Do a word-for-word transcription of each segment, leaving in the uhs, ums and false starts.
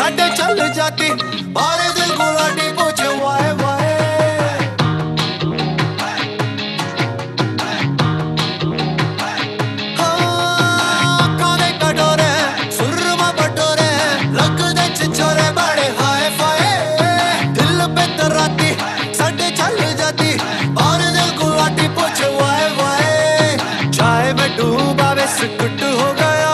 साढ़े चल जाती बारे दिल गुलाटी पूछे वाए वाए कुट हो गया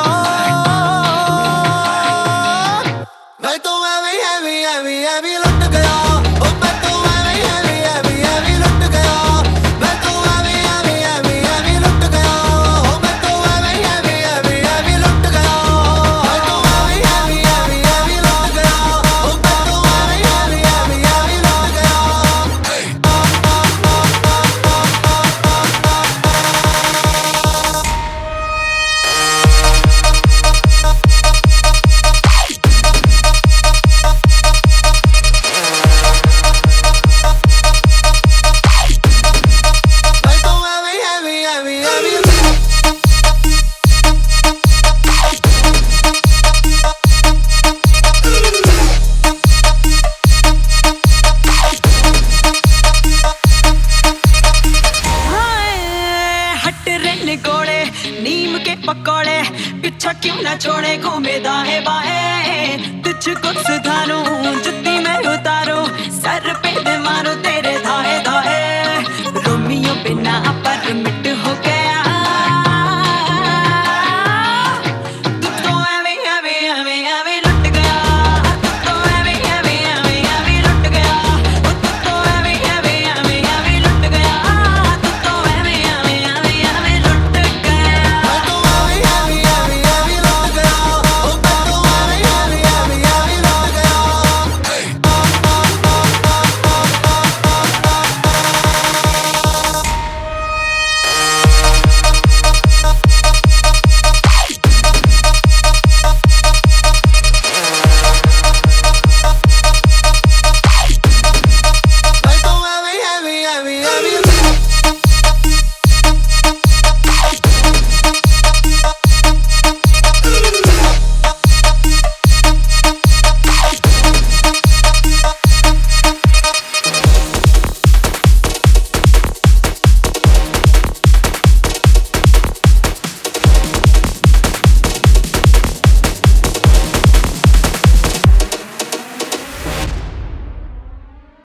मैं तो एवी एवी एवी एवी लुट गया ओ मैं तो एवी एवी एवी एवी लुट गया मैं तो एवी एवी एवी एवी लुट गया ओ मैं तो एवी एवी एवी एवी लुट गया मैं तो एवी एवी एवी एवी लुट गया ओ मैं तो एवी एवी एवी एवी लुट गया नीम के पकौड़े पीछा क्यों ना छोड़े घूमे दाएं बाएं तुझको सुधारूं जुत्ती में उतारूं सर पे दे मारूं तेरे धाए धाए रोमियो बिना परमिट हो गए